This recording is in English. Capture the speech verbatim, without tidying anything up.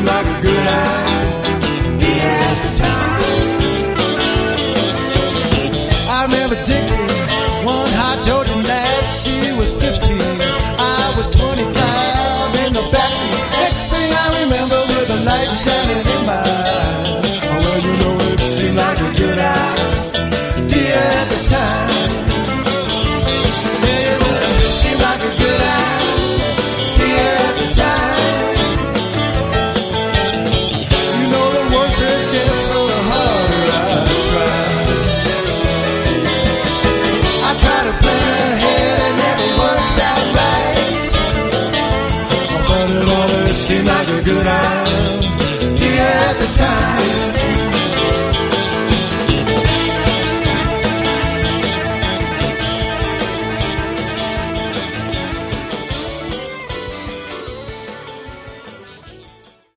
like a good idea at the time. I remember Dixie, one hot Georgian lad. She was fifteen, I was twenty-five in the backseat. Next thing I remember, with a light shining in my eye. Well, you know, it seemed like a good idea at the time. Yeah, well, it seemed like a good idea at the time. You know, the worse it gets, the harder I try. I try to plan ahead, it never works out right. But it always seemed like a good idea at the time.